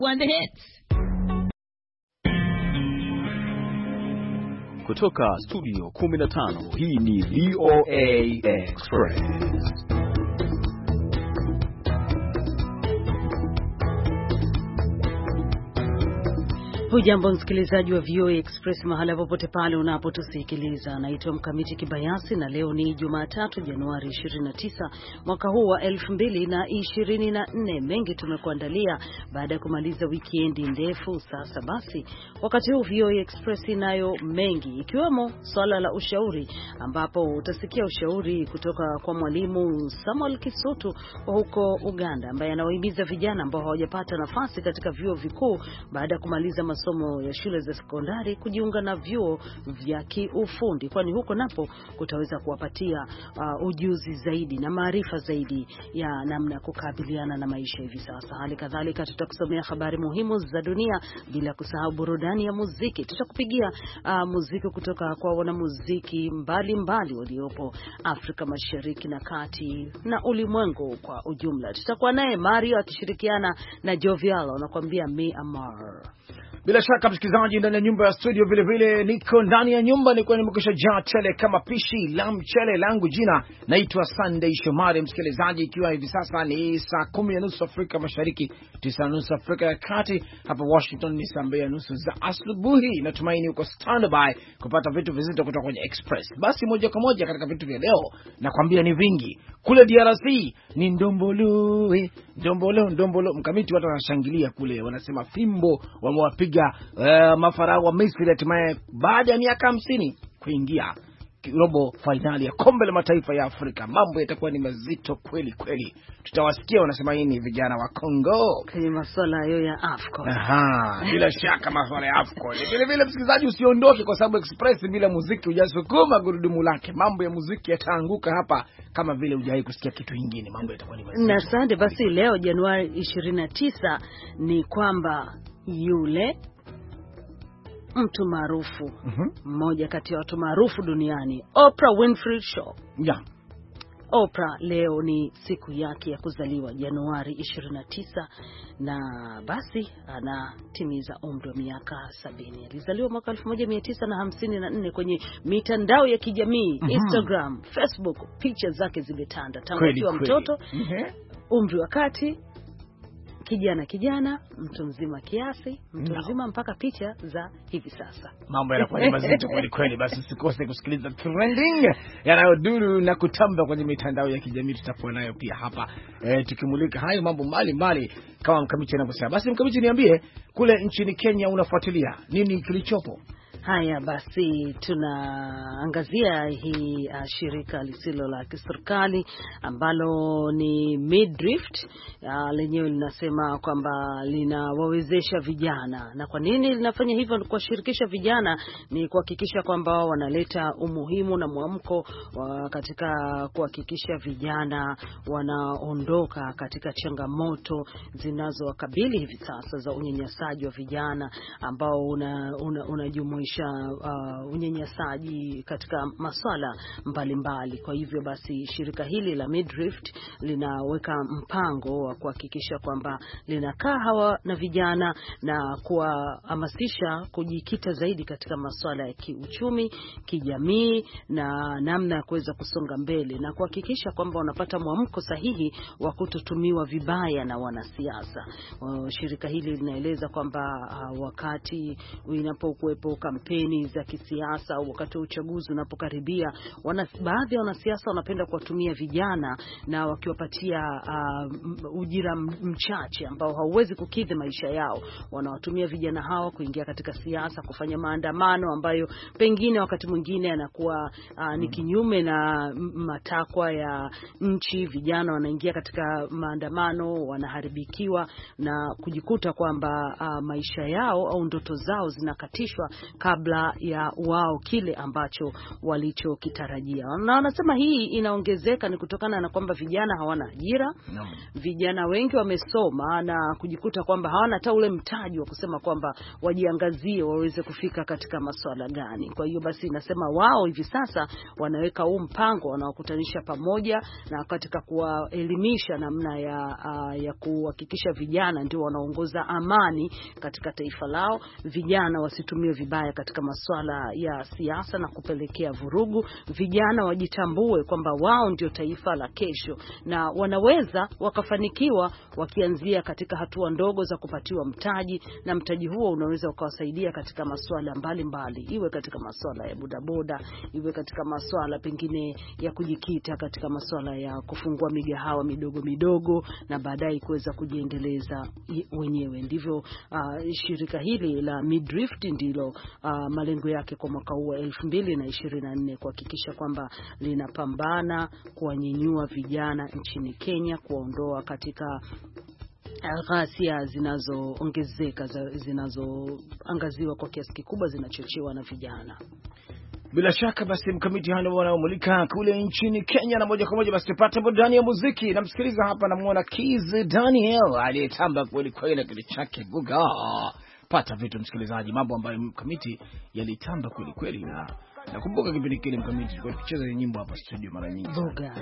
One the hits. Kutoka studio 15 hii ni VOA Express. Hujambo msikilizaji wa VOA Express mahala popote pale unapotusikiliza. Naitwa Mkamiti Kibayasi na leo ni Jumatatu Januari 29 mwaka huu wa 2024. Mengi tumekuandalia baada ya kumaliza wikendi ndefu. Sasa basi, wakati huu VOA Express inayo mengi, ikiwemo swala la ushauri, ambapo utasikia ushauri kutoka kwa mwalimu Samuel Kisutu wa huko Uganda, ambaye anawahimiza vijana ambao hawajapata nafasi katika vyuo vikuu baada ya kumaliza masomo ya shule za sekondari kujiunga na vyuo vya kiufundi, kwani huko napo kutaweza kuwapatia ujuzi zaidi na maarifa zaidi ya namna kukabiliana na maisha hivi sasa. Hali kadhalika tutakusomea habari muhimu za dunia, bila kusahau burudani ya muziki. Tutakupigia muziki kutoka kwa wanamuziki mbalimbali waliopo Afrika Mashariki na Kati na ulimwengu kwa ujumla. Tutakuwa naye Mario akishirikiana na Jovial anakuambia Me Amar. Bila shaka msikilizaji, ndani ya nyumba ya studio vile vile niko ndani ya nyumba, niko nimekwisha jaa tele kama pishi la mchele. Langu jina naitwa Sunday Shomari. Msikilizaji, ikiwa hivi sasa ni saa 10:30 Afrika Mashariki, 9:30 Afrika ya Kati, hapa Washington ni saa 2:30 za asubuhi. Natumaini uko standby kupata vitu vizito kutoka kwenye Express. Basi moja kwa moja katika vitu vya leo, nakwambia ni vingi. Kule DRC ni ndombolo, ndombolo. Mkamiti, watu wanashangilia kule, wanasema fimbo wamewapiga mafarao wa Misri hatimaye baada ya miaka 50 kuingia robo finali ya kombe la mataifa ya Afrika. Mambo yatakuwa ni mazito kweli kweli. Tutawasikia wanasema nini vijana wa Kongo kwenye masuala hayo ya AFCON. Bila shaka masuala ya AFCON. Vile vile msikilizaji, usiondoke, kwa sababu Express bila muziki hujasukuma gurudumu lake. Mambo ya muziki yataanguka hapa kama vile hujawahi kusikia kitu kingine. Mambo yatakuwa ni mazito. Na asante. Basi leo Januari 29 ni kwamba yule mtu maarufu, mmoja kati ya watu maarufu duniani, Oprah Winfrey Show. Oprah leo ni siku yake ya kuzaliwa, Januari 29, na basi anatimiza umri wa miaka 70. Alizaliwa mwaka 1954. Kwenye mitandao ya kijamii, Instagram, Facebook, picha zake zimetanda tangu akiwa mtoto, umri wa kati, kijana, mtu mzima kiasi, mtu mzima mpaka picha za hivi sasa. Mambo yanakuwa ni mazito kweli kweli. Basi usikose kusikiliza trending yanayoduru na kutamba kwenye mitandao ya kijamii. Tutakuwa nayo pia hapa tukimulika hayo mambo mbali kama Mkamiti anavyosema. Basi Mkamiti, niambie, kule nchini Kenya unafuatilia nini kilichopo? Haya basi, tunaangazia hii shirika lisilo la kiserikali ambalo ni Midrift. Lenyewe linasema kwamba linawawezesha vijana. Na kwa nini linafanya hivyo? Ni kuwashirikisha vijana, ni kuhakikisha kwamba wanaleta umuhimu na mwamko katika kuhakikisha vijana wanaondoka katika changamoto zinazowakabili hivi sasa za unyanyasaji wa vijana, ambao unajumuisha unyanyasaji katika masuala mbalimbali. Kwa hivyo basi shirika hili la Midrift linaweka mpango wa kuhakikisha kwamba linakaa hawa na vijana na kuwahamasisha kujikita zaidi katika masuala ya kiuchumi, kijamii na namna ya kuweza kusonga mbele, na kuhakikisha kwamba wanapata mwamko sahihi wa kutotumiwa vibaya na wanasiasa. Shirika hili linaeleza kwamba wakati inapokuwepo kampeni za kisiasa au wakati wa uchaguzi unapokaribia, baadhi ya wanasiasa wanapenda kuwatumia vijana na wakiwapatia ujira mchache ambao hauwezi kukidhi maisha yao. Wanawatumia vijana hawa kuingia katika siasa, kufanya maandamano ambayo pengine wakati mwingine yanakuwa ni kinyume na matakwa ya nchi. Vijana wanaingia katika maandamano, wanaharibikiwa na kujikuta kwamba maisha yao au ndoto zao zinakatishwa kabla ya wao kile ambacho walichokitarajia. Na wanasema hii inaongezeka ni kutokana na kwamba vijana hawana ajira. Vijana wengi wamesoma na kujikuta kwamba hawana hata ule mtaji wa kusema kwamba wajiangazie waweze kufika katika masuala gani. Kwa hiyo basi inasema wao hivi sasa wanaweka huu mpango, wanawakutanisha pamoja na katika kuwaelimisha namna ya kuhakikisha vijana ndio wanaongoza amani katika taifa lao. Vijana wasitumiwe vibaya katika masuala ya siasa na kupelekea vurugu. Vijana wajitambue kwamba wao ndio taifa la kesho na wanaweza wakafanikiwa wakianzia katika hatua ndogo za kupatiwa mtaji, na mtaji huo unaweza ukawasaidia katika masuala mbalimbali, iwe katika masuala ya bodaboda, iwe katika masuala pengine ya kujikita katika masuala ya kufungua migahawa midogo midogo na baadaye kuweza kujiendeleza wenyewe. Ndivyo shirika hili la Midrift ndilo malengo yake kwa mwaka huu 2024, kuhakikisha kwamba linapambana kuwanyanyua vijana nchini Kenya, kuondoa katika ghasia zinazoongezeka, zinazoangaziwa kwa kiasi kikubwa, zinachochewa na vijana. Bila shaka basi mkamiti hano wanaomulika kule nchini Kenya, na moja kwa moja basi tupate burudani ya muziki. Namsikiliza hapa namuona Kiz Daniel aliyetamba kweli kweli na kile chake Buga. Pata vitu msikilizaji, mambo ambayo mkamiti yalitamba kweli kweli, na nakumbuka kipindi kile mkamiti tulikuwa tukicheza nyimbo hapa studio mara nyingi. Buga.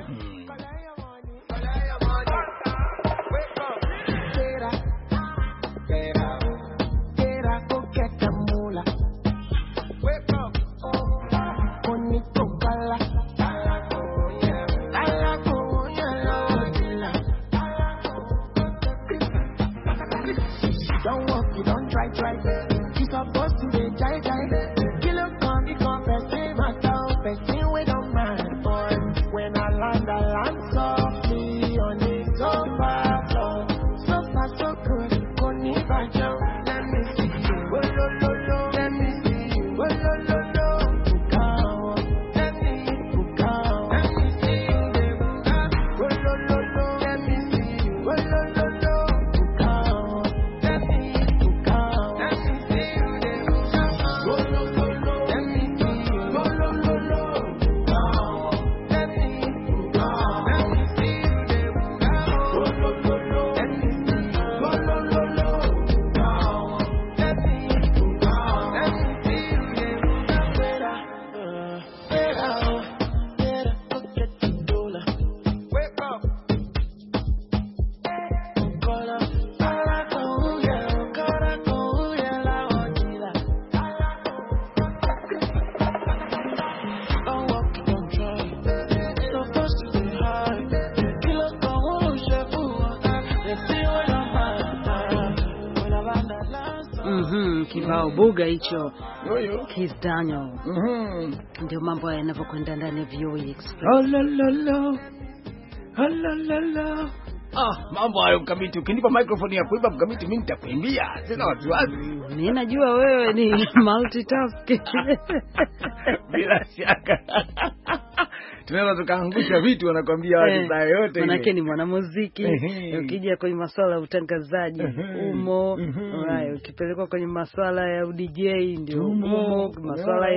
Kibao Buga hicho Kiz Daniel. Ndio mambo yanavyokwenda ndani ya VOA Express. Mambo hayo mkamiti, ukinipa microphone ya kuimba mkamiti mimi nitakuimbia. Sina wasiwasi. Mimi najua wewe ni multitask. Bila shaka. Tunaweza tukaangusha vitu, wanakuambia watu saa yote. Manake ni mwanamuziki. Ukija kwenye masuala ya utangazaji umo, ukipelekwa kwenye masuala ya DJ ndio umo, masuala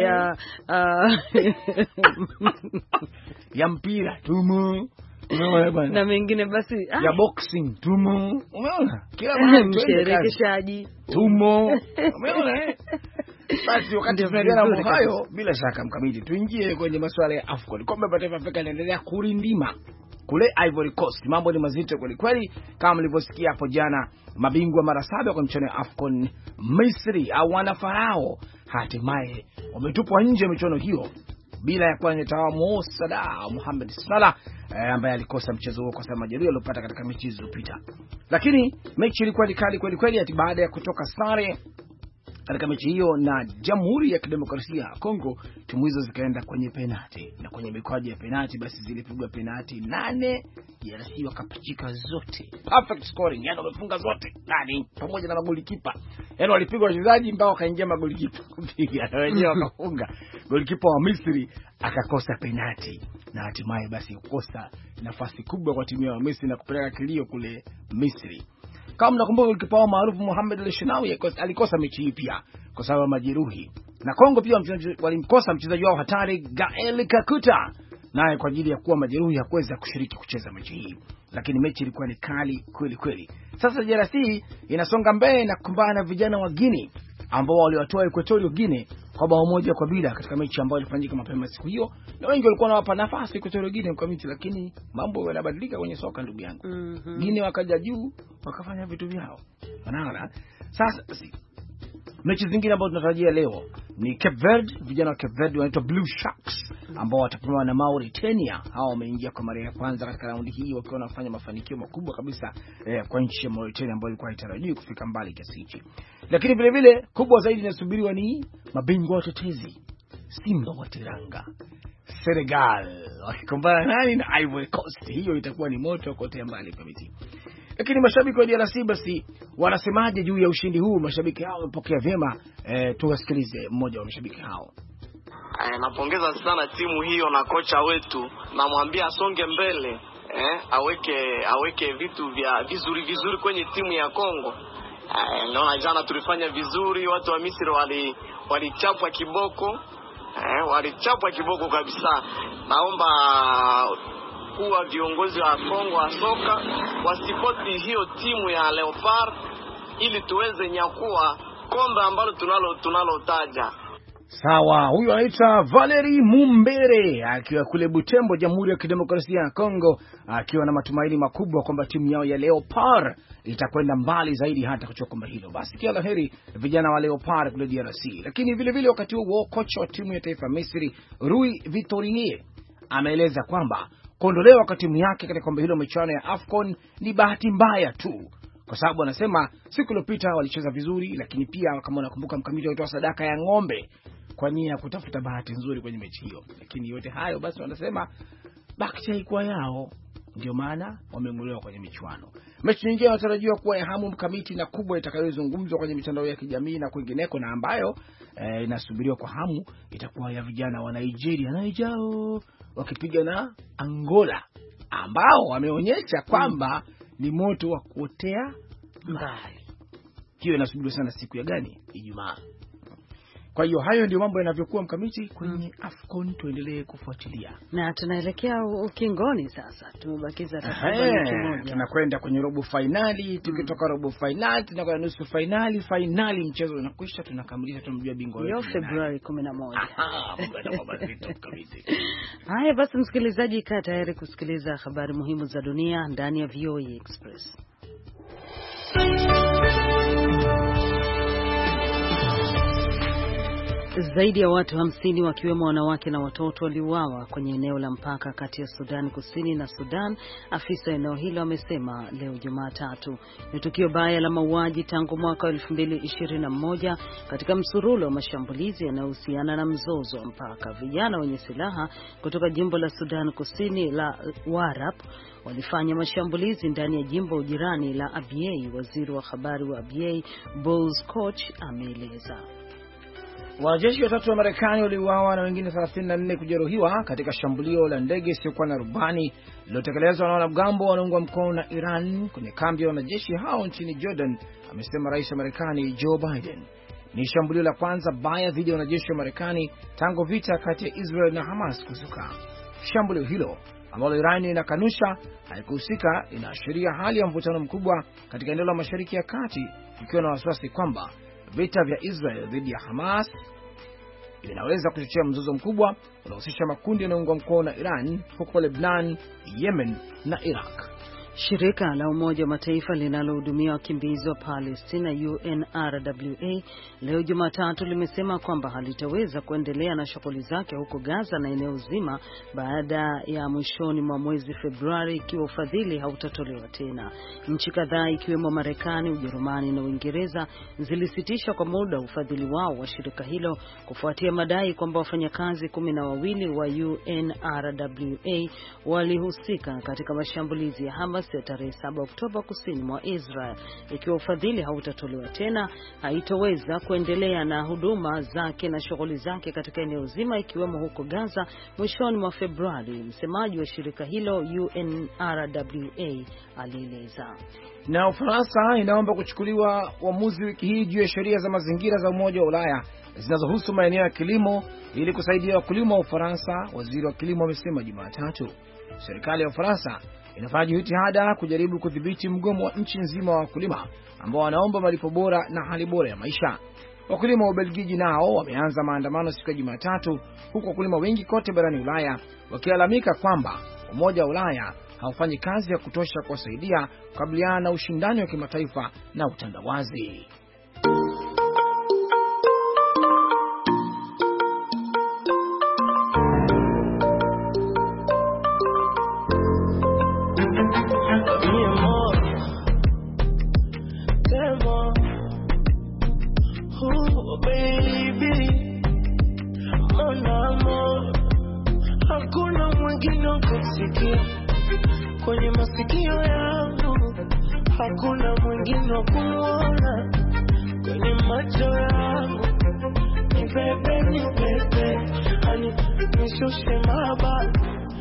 ya mpira tumo. Na mengine basi ya boxing tumo. Umeona? Kila mahali msherekeshaji tumo. Umeona? Basi wakati tunaendelea na hayo, bila shaka mkamiti, tuingie kwenye masuala ya AFCON. Kombe la Mataifa Afrika linaendelea kurindima kule Ivory Coast. Mambo ni mazito kweli kweli, kama mlivyosikia hapo jana. Mabingwa mara 7 kwa mchuano wa AFCON, Misri au wana Farao, hatimaye wametupwa nje michuano hiyo bila ya kuwa nyota wao Salah Mohamed Salah ambaye alikosa mchezo huo kwa sababu majeruhi aliyopata katika mechi zilizopita. Lakini mechi ilikuwa kali kweli kweli, ati baada ya kutoka sare katika mechi hiyo na Jamhuri ya Kidemokrasia ya Kongo, timu hizo zikaenda kwenye penalti, na kwenye mikwaju ya penalti basi zilipigwa penalti 8, DRC wakapachika zote. Perfect scoring, yani wamefunga zote ndani pamoja na magolikipa. Yani walipigwa wachezaji mpaka wakaingia magolikipa kupiga, na wenyewe wakafunga. Golikipa wa Misri akakosa penalti, na hatimaye basi kukosa nafasi kubwa kwa timu ya Misri na kupeleka kilio kule Misri. Kama mnakumbuka golikipa maarufu Mohamed El Shenawi alikosa mechi hii pia kwa sababu majeruhi. Na Kongo pia walimkosa mchezaji wao hatari Gael Kakuta, naye kwa ajili ya kuwa majeruhi hakuweza kushiriki kucheza mechi hii, lakini mechi ilikuwa ni kali kweli kweli. Sasa DRC inasonga mbele na kukumbana na vijana wa Guinea ambao waliwatoa Equatorial Guinea kwa bao 1-0 katika mechi ambayo ilifanyika mapema siku hiyo, na wengi walikuwa wanawapa nafasi Equatorial Guinea kwa mechi, lakini mambo yanabadilika kwenye soka ndugu yangu. Guinea wakaja juu wakafanya vitu vyao. Unaona? Sasa mechi zingine ambazo tunatarajia leo ni Cape Verde, vijana wa Cape Verde wanaitwa Blue Sharks ambao watapambana na Mauritania. Hao wameingia kwa mara ya kwanza katika raundi hii wakiwa wanafanya mafanikio makubwa kabisa kwa nchi ya Mauritania ambayo ilikuwa haitarajiwi kufika mbali kiasi hichi. Lakini vile vile kubwa zaidi inasubiriwa ni mabingwa watetezi Simba wa Teranga, Senegal wakikumbana nani na Ivory Coast. Hiyo itakuwa ni moto kote mbali kabisa. Lakini mashabiki wa DRC basi wanasemaje juu ya ushindi huu? Mashabiki hao wamepokea vyema. Tuwasikilize mmoja wa mashabiki hao. Napongeza sana timu hiyo na kocha wetu, namwambia asonge mbele, aweke vitu vya vizuri kwenye timu ya Kongo. Naona jana tulifanya vizuri, watu wa Misri walichapwa kiboko, walichapwa kiboko kabisa. Naomba kuwa viongozi wa Kongo wa soka wasipoti hiyo timu ya Leopard ili tuweze nyakua kombe ambalo tunalotaja. Sawa, huyu anaitwa Valeri Mumbere akiwa kule Butembo, Jamhuri ya Kidemokrasia ya Kongo, akiwa na matumaini makubwa kwamba timu yao ya Leopard itakwenda mbali zaidi hata kuchukua kombe hilo. Basi kila laheri vijana wa Leopard kule DRC. Lakini vile vile wakati huo kocha wa timu ya taifa Misri Rui Vitorier ameeleza kwamba kuondolewa kwa timu yake katika kombe hilo michuano ya AFCON ni bahati mbaya tu, kwa sababu anasema siku iliyopita walicheza vizuri, lakini pia kama unakumbuka mkamiti walitoa sadaka ya ng'ombe kwa nia ya kutafuta bahati nzuri kwenye mechi hiyo. Lakini yote hayo basi wanasema bahati haikuwa yao, ndio maana wameng'olewa kwenye michuano. Mechi nyingine inatarajiwa kuwa ya hamu mkamiti na kubwa itakayozungumzwa kwenye mitandao ya kijamii na kwingineko, na ambayo inasubiriwa kwa hamu itakuwa ya vijana wa Nigeria wakipiga na Angola, ambao wameonyesha kwamba ni moto wa kuotea mbali. Hiyo inasubiriwa sana siku ya gani? Ijumaa. Kwa hiyo hayo ndio mambo yanavyokuwa mkamiti kwenye AFCON. Tuendelee kufuatilia. Na tunaelekea ukingoni sasa. Tumebakiza takriban wiki moja. Tunakwenda kwenye robo finali, tukitoka robo finali tunakwenda nusu finali, finali mchezo unakwisha, tunakamilisha tunamjua bingwa wetu. Leo Februari 11. Mabadiliko kabisa. Haya basi msikilizaji, kaa tayari kusikiliza habari muhimu za dunia ndani ya VOA Express. Zaidi ya watu 50 wakiwemo wanawake na watoto waliuawa kwenye eneo la mpaka kati ya Sudan Kusini na Sudan, afisa wa eneo hilo amesema leo Jumatatu. Ni tukio baya la mauaji tangu mwaka 2021 katika msururu wa mashambulizi yanayohusiana na mzozo wa mpaka. Vijana wenye silaha kutoka jimbo la Sudan Kusini la Warab walifanya mashambulizi ndani ya jimbo jirani la Abyei. Waziri wa habari wa Abyei, Buzz Koch, ameeleza wanajeshi 3 wa Marekani waliuawa na wengine 34 kujeruhiwa katika shambulio la ndege isiyokuwa na rubani lililotekelezwa na wanamgambo wanaoungwa mkono na Iran kwenye kambi ya wanajeshi hao nchini Jordan, amesema rais wa Marekani Joe Biden. Ni shambulio la kwanza baya dhidi ya wanajeshi wa Marekani tangu vita kati ya Israel na Hamas kuzuka. Shambulio hilo ambalo Iran inakanusha haikuhusika inaashiria hali ya mvutano mkubwa katika eneo la Mashariki ya Kati, ikiwa na wasiwasi kwamba vita vya Israel dhidi ya Hamas vinaweza kuchochea mzozo mkubwa unaohusisha makundi yanayoungwa mkono na Iran huko Lebanon, Yemen na Iraq. Shirika la Umoja wa Mataifa linalohudumia wakimbizi wa Palestina UNRWA leo Jumatatu limesema kwamba halitaweza kuendelea na shughuli zake huko Gaza na eneo zima baada ya mwishoni mwa mwezi Februari ikiwa ufadhili hautatolewa tena. Nchi kadhaa ikiwemo Marekani, Ujerumani na Uingereza zilisitisha kwa muda ufadhili wao wa shirika hilo kufuatia madai kwamba wafanyakazi 12 wa UNRWA walihusika katika mashambulizi ya Hamas Jumamosi ya tarehe 7 Oktoba kusini mwa Israel. Ikiwa ufadhili hautatolewa tena, haitoweza kuendelea na huduma zake na shughuli zake katika eneo zima ikiwemo huko Gaza mwishoni mwa Februari. Msemaji wa shirika hilo UNRWA alieleza. Na Ufaransa inaomba kuchukuliwa uamuzi wiki hii juu ya sheria za mazingira za Umoja wa Ulaya zinazohusu maeneo ya kilimo ili kusaidia wakulima wa Ufaransa, waziri wa kilimo amesema Jumatatu. Serikali ya Ufaransa inafanya jitihada kujaribu kudhibiti mgomo wa nchi nzima wa wakulima ambao wanaomba malipo bora na hali bora ya maisha. Wakulima wa Ubelgiji nao wameanza maandamano siku ya Jumatatu, huku wakulima wengi kote barani Ulaya wakilalamika kwamba Umoja wa Ulaya haufanyi kazi ya kutosha kuwasaidia kukabiliana na ushindani wa kimataifa na utandawazi. Kwenye masikio yangu hakuna mwingine wa kuona, kwenye macho yangu ni bebe, hani nishushe mabaki,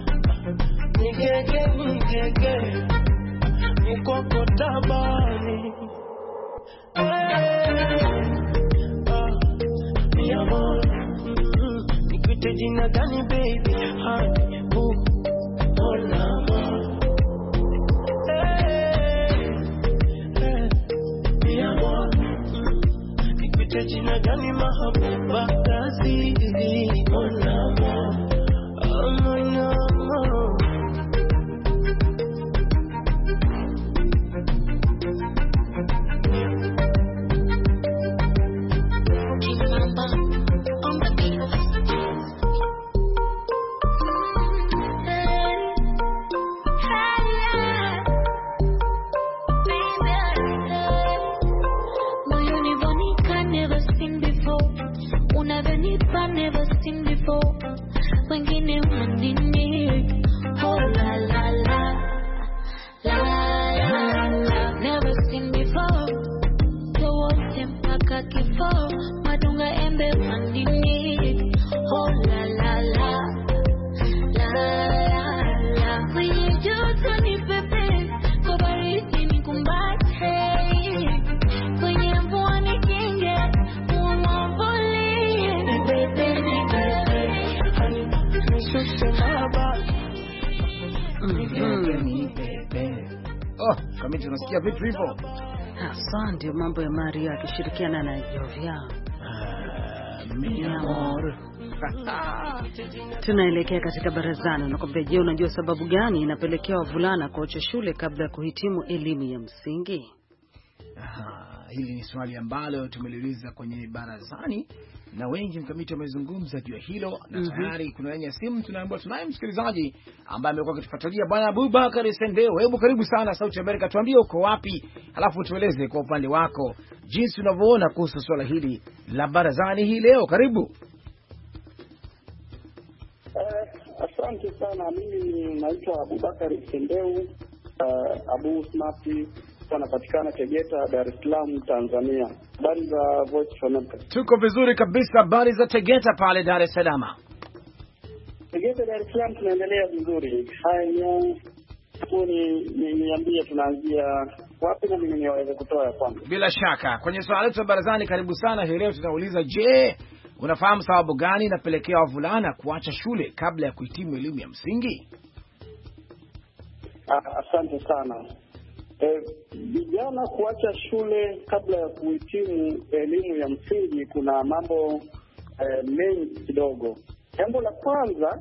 nigege, nikoko tabani. Mi amor, nikuite jina gani baby, hani jina gani mahabuba kazi monamo monamo. Never seen before. Wengine wanini, oh la la la, la la la. Never seen before. Wote mpaka kifo, madunga embe wanini, oh la la la, la la la. Kwenye joto ni pepe, kwa baridi ni kumbate, kwenye mvua ni kinge, umwavuli. Kama tunasikia vipi hivyo? Asante, mambo ya Maria akishirikiana na Jovia. Mi amor. Tunaelekea katika barazani. Nakwambia, je, unajua sababu gani inapelekea wavulana kuacha shule kabla ya kuhitimu elimu ya msingi? Hili ni swali ambalo tumeliuliza kwenye barazani na wengi mkamiti wamezungumza juu ya hilo, na tayari kuna wenye simu tunaambiwa tunaye msikilizaji ambaye amekuwa akitufuatilia, Bwana Abubakar Sendeo. Hebu karibu sana Sauti ya Amerika, tuambie uko wapi, halafu tueleze kwa upande wako jinsi unavyoona kuhusu swala hili la barazani hii leo. Karibu. Asante sana. Mimi naitwa Abubakar Sendeu, Abu Smati, anapatikana Tegeta, Dar es Salaam, Tanzania. Habari za Voice of America? Tuko vizuri kabisa. Habari za Tegeta pale Dar es Salaam? Tegeta Dar es Salaam tunaendelea vizuri. Haya, niambie tunaanzia wapi na mimi niweze kutoa ya kwanza. Bila shaka kwenye swala letu la barazani, karibu sana. Hii leo tunauliza, je, unafahamu sababu gani inapelekea wavulana kuacha shule kabla ya kuhitimu elimu ya msingi? Asante sana. Vijana kuacha shule kabla ya kuhitimu elimu ya msingi, kuna mambo mengi kidogo. Jambo la kwanza,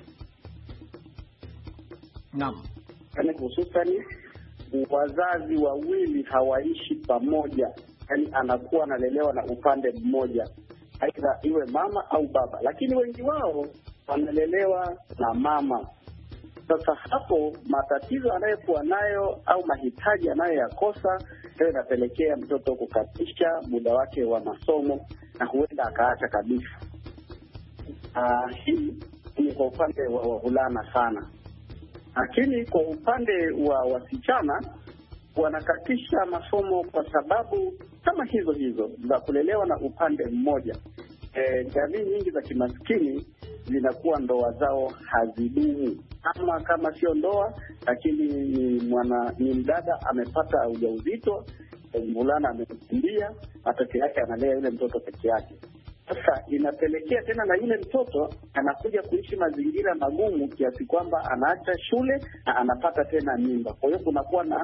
hususani wazazi wawili hawaishi pamoja, yani anakuwa analelewa na upande mmoja, aidha iwe mama au baba, lakini wengi wao wanalelewa na mama. Sasa hapo matatizo anayokuwa nayo au mahitaji anayoyakosa ndio inapelekea mtoto kukatisha muda wake wa masomo na huenda akaacha kabisa. Hii ni kwa upande wa wavulana sana. Lakini kwa upande wa wasichana wanakatisha masomo kwa sababu kama hizo za kulelewa na upande mmoja. Jamii nyingi za kimaskini zinakuwa ndoa zao hazidumu, kama sio ndoa, lakini ni mdada amepata ujauzito, mvulana amekimbia, matokeo yake analea yule mtoto peke yake. Sasa inapelekea tena na yule mtoto anakuja kuishi mazingira magumu kiasi kwamba anaacha shule na anapata tena mimba. Kwa hiyo kunakuwa na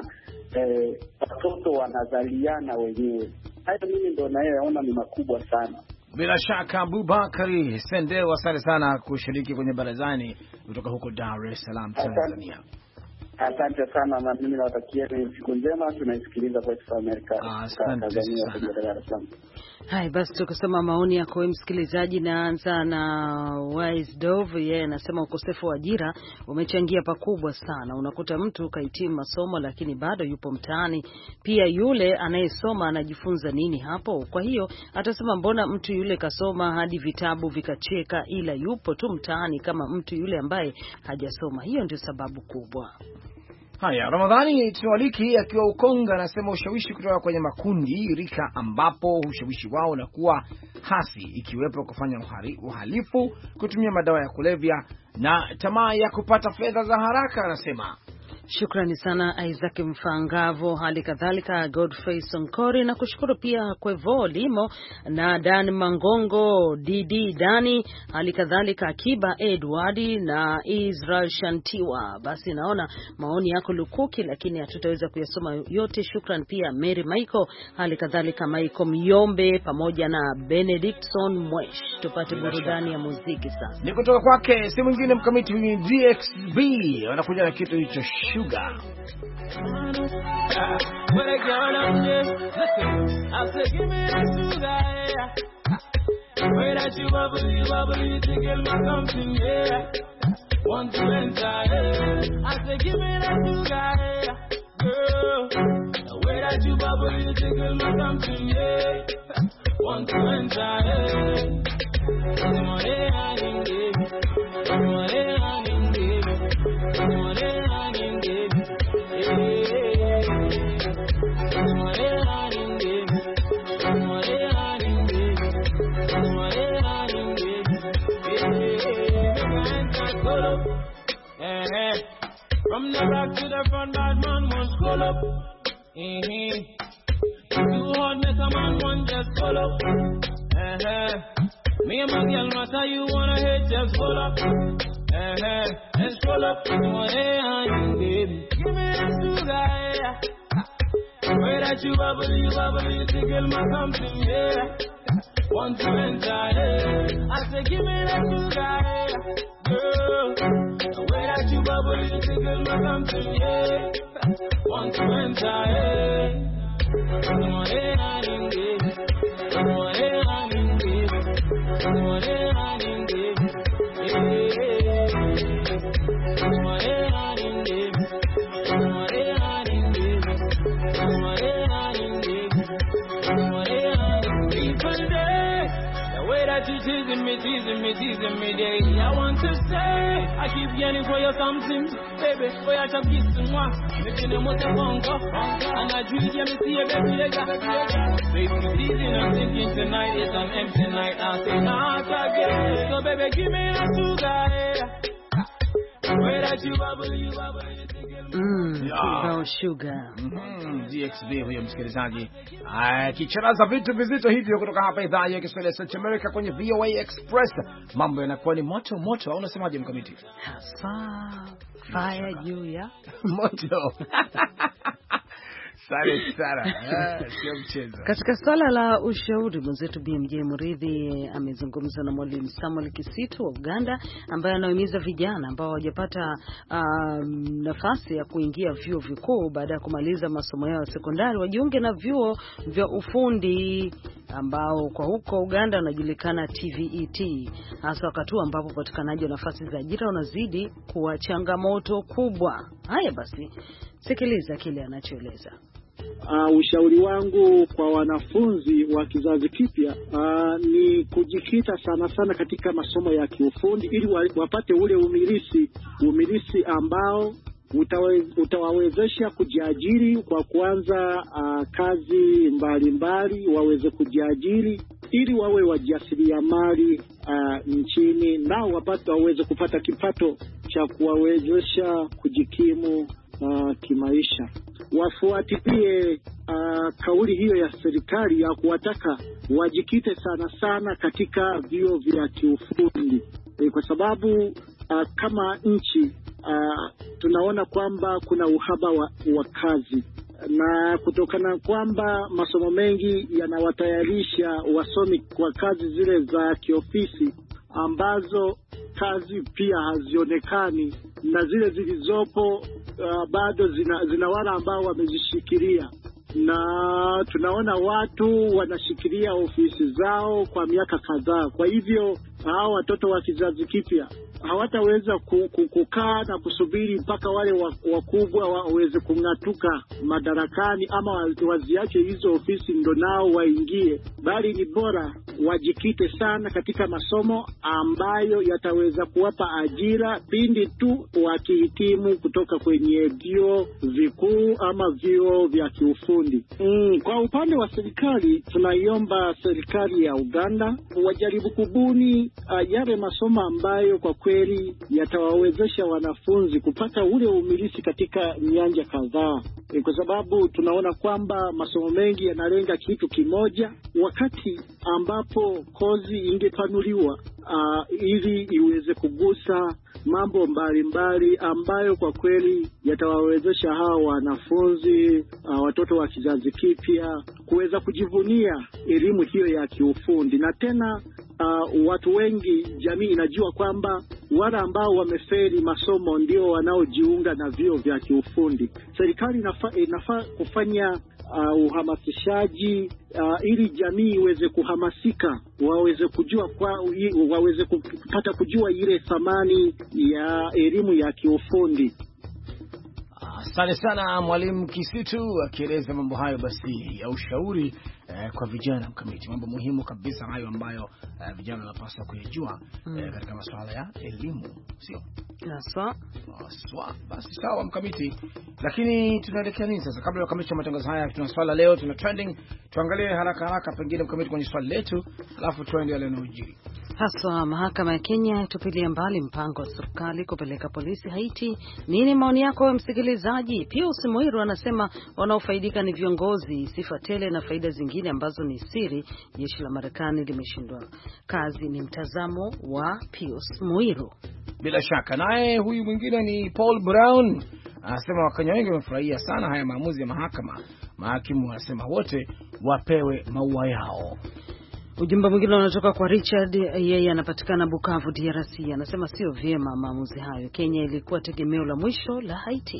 watoto wanazaliana wenyewe. Hayo mimi ndo naona ni makubwa sana. Bila shaka Abubakari Sendeu, asante sana kushiriki kwenye barazani kutoka huko Dar es Salaam, Tanzania. Asante sana, na mimi nawatakia siku njema. Tunaisikiliza Voice of America. Tanzania. Hai, basi tukisoma maoni yako wewe msikilizaji. Naanza na Wise Dove, yeye anasema ukosefu wa ajira umechangia pakubwa sana. Unakuta mtu kahitimu masomo lakini bado yupo mtaani. Pia yule anayesoma anajifunza nini hapo? Kwa hiyo atasema mbona mtu yule kasoma hadi vitabu vikacheka, ila yupo tu mtaani kama mtu yule ambaye hajasoma. Hiyo ndio sababu kubwa. Haya, Ramadhani Tualiki akiwa Ukonga anasema ushawishi kutoka kwenye makundi rika ambapo ushawishi wao unakuwa hasi, ikiwepo kufanya uhalifu, kutumia madawa ya kulevya na tamaa ya kupata fedha za haraka, anasema. Shukrani sana Isaac Mfangavo, hali kadhalika Godfrey Sonkori, na kushukuru pia Kwevo Limo na Dan Mangongo, Didi Dani, hali kadhalika Akiba Edward na Israel Shantiwa. Basi naona maoni yako lukuki, lakini hatutaweza kuyasoma yote. Shukrani pia Mary Michael, hali kadhalika Michael Myombe pamoja na Benediction Mwesh. Tupate burudani ya muziki sasa. Ni kutoka kwake si mwingine mkamiti ni DXB, wanakuja na kitu hicho Sugar. But a girl up there, listen, I say give me that sugar, yeah. Way that you bubbly, to get me something, yeah. Want to enter, yeah. I say give me that sugar, yeah. Girl, the way that you bubbly, to get me something, yeah. Want to enter, yeah. From the back to the front, bad man won't call up. Too hard, make a man want just call up. Me and my girl, matter you wanna hit, just call up. Let's call up. Baby, give me that sugar, yeah. Way that you bubbly, to get my something, yeah. Want to enter, yeah. I say give me that sugar, yeah. Girl, the way that you bubbly, to get my something, yeah. Want to enter, yeah. Teasing me daily. I want to say, I keep yearning for your something, baby. Boy, I just kiss moi. Making the most of and I dream you me see a baby. Baby, teasing, I'm thinking tonight is an empty night. I say not again. So baby, give me the sugar. Way that you bubble. Kibao Sugar. DXB huyo msikilizaji. Kicharaza vitu vizito hivyo kutoka hapa idhaa ya Kiswahili ya South America kwenye VOA Express. Mambo yanakuwa ni moto moto, au unasemaje mkamiti? Fire juu ya moto. Sana. Sio mchezo. Katika swala la ushauri, mwenzetu BMJ Muridhi amezungumza na Mwalimu Samuel Kisitu wa Uganda, ambaye anahimiza vijana ambao hawajapata nafasi ya kuingia vyuo vikuu baada ya kumaliza masomo yao ya sekondari wajiunge na vyuo vya ufundi ambao kwa huko Uganda wanajulikana TVET, hasa wakati ambapo upatikanaji wa nafasi za ajira unazidi kuwa changamoto kubwa. Haya basi, sikiliza kile anachoeleza. ushauri wangu kwa wanafunzi wa kizazi kipya ni kujikita sana sana katika masomo ya kiufundi ili wapate ule umilisi ambao utawawezesha kujiajiri kwa kuanza kazi mbalimbali, waweze kujiajiri ili wawe wajasiriamali nchini, nao waweze kupata kipato cha kuwawezesha kujikimu kimaisha. Wafuatilie kauli hiyo ya serikali ya kuwataka wajikite sana sana katika vyuo vya kiufundi, kwa sababu kama nchi tunaona kwamba kuna uhaba wa kazi, na kutokana kwamba masomo mengi yanawatayarisha wasomi kwa kazi zile za kiofisi ambazo kazi pia hazionekani, na zile zilizopo bado zina wale ambao wamezishikilia, na tunaona watu wanashikilia ofisi zao kwa miaka kadhaa. Kwa hivyo hao watoto wa kizazi kipya hawataweza kukaa na kusubiri mpaka wale wakubwa waweze kung'atuka madarakani ama waziache hizo ofisi ndo nao waingie, bali ni bora wajikite sana katika masomo ambayo yataweza kuwapa ajira pindi tu wakihitimu kutoka kwenye vyuo vikuu ama vyuo vya kiufundi. Kwa upande wa serikali, tunaiomba serikali ya Uganda wajaribu kubuni yale masomo ambayo kwa kweli yatawawezesha wanafunzi kupata ule umilisi katika nyanja kadhaa, kwa sababu tunaona kwamba masomo mengi yanalenga kitu kimoja, wakati ambapo kozi ingepanuliwa ili iweze kugusa mambo mbalimbali ambayo kwa kweli yatawawezesha hawa wanafunzi, watoto wa kizazi kipya kuweza kujivunia elimu hiyo ya kiufundi. Na tena watu wengi, jamii inajua kwamba wale ambao wamefeli masomo ndio wanaojiunga na vyuo vya kiufundi. Serikali inafaa kufanya uhamasishaji ili jamii iweze kuhamasika, waweze kujua waweze kupata kujua ile thamani ya elimu ya kiufundi. Asante sana Mwalimu Kisitu akieleza mambo hayo basi ya ushauri kwa vijana Mkamiti. Mambo muhimu kabisa hayo ambayo vijana wanapaswa kujua katika masuala ya elimu, sio? Naswa. Basi sawa Mkamiti. Lakini tunaelekea nini sasa? Kabla ya kukamilisha matangazo haya, tuna swala leo, tuna trending. Tuangalie haraka pengine Mkamiti kwenye swali letu, alafu tuende yale yanayojiri. Haswa mahakama ya Kenya tupilia mbali mpango wa serikali kupeleka polisi Haiti. Nini maoni yako wewe msikilizaji? Pia Usimuiru anasema wanaofaidika ni viongozi, sifa tele na faida zingine ambazo ni siri. Jeshi la Marekani limeshindwa kazi. Ni mtazamo wa Pius Muiru. Bila shaka. Naye huyu mwingine ni Paul Brown anasema Wakenya wengi wamefurahia sana haya maamuzi ya mahakama. Mahakimu wanasema wote wapewe maua yao. Ujumbe mwingine unatoka kwa Richard, yeye anapatikana Bukavu DRC. Anasema sio vyema maamuzi hayo. Kenya ilikuwa tegemeo la mwisho la Haiti.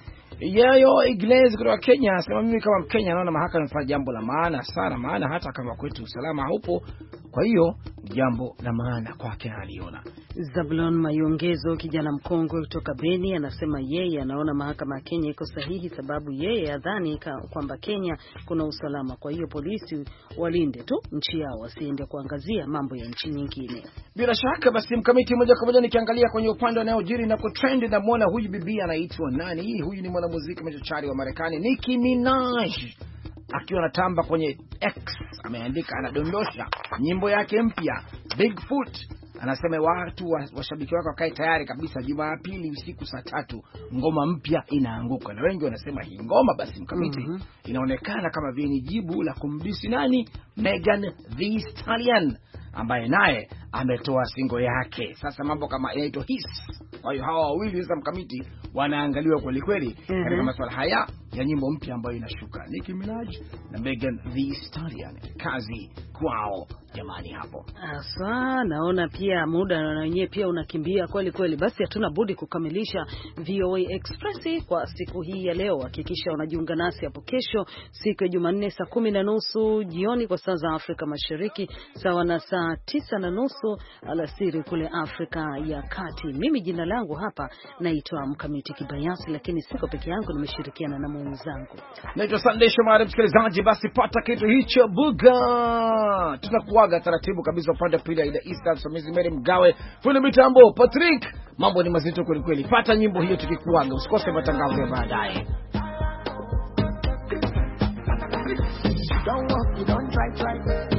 Yayo Iglesias kutoka Kenya anasema mimi kama Mkenya naona mahakama imefanya jambo la maana sana, maana hata kama kwetu usalama haupo, kwa hiyo jambo la maana kwake aliona. Zablon Mayongezo, kijana mkongwe kutoka Beni, anasema yeye anaona mahakama ya Kenya iko sahihi, sababu yeye adhani kwamba Kenya kuna usalama, kwa hiyo polisi walinde tu nchi yao, wasiende kuangazia mambo ya nchi nyingine. Bila shaka basi Mkamiti, moja kwa moja nikiangalia kwenye upande wa yanayojiri na kutrend, na muona huyu bibi anaitwa nani? Huyu ni mwanamuziki machachari wa Marekani, Nicki Minaj, akiwa anatamba kwenye X, ameandika, anadondosha nyimbo yake mpya Bigfoot. Anasema watu washabiki wake wakae tayari kabisa, Jumapili usiku saa 3 ngoma mpya inaanguka. Na wengi wanasema hii ngoma basi Mkamiti inaonekana kama vile ni jibu la kumbisi nani? Megan Thee Stallion, ambaye naye ametoa single yake. Sasa mambo kama inaitwa Hiss. Kwa hiyo hawa wawili sasa Mkamiti wanaangaliwa kweli kweli katika masuala haya ya nyimbo mpya ambayo inashuka. Nicki Minaj na Megan Thee Stallion, kazi kwao. Jamani hapo. Asa, naona pia muda na wenyewe pia unakimbia kweli kweli. Basi hatuna budi kukamilisha VOA Express kwa siku hii ya leo. Hakikisha unajiunga nasi hapo kesho siku ya Jumanne saa 10:30 jioni kwa saa za Afrika Mashariki, sawa na saa 9:30 alasiri kule Afrika ya Kati. Mimi jina langu hapa naitwa Mkamiti Kibayasi, lakini siko peke yangu, nimeshirikiana na mwenzangu. Naitwa Sunday Shomari. Msikilizaji, basi pata kitu hicho buga. Tunakuaga taratibu kabisa upande pili ya East Msamizi Mary Mgawe, fundi mitambo Patrick. Mambo ni mazito kweli kweli. Pata nyimbo hiyo tukikuaga. Usikose matangazo ya baadaye. Don't walk, you don't try.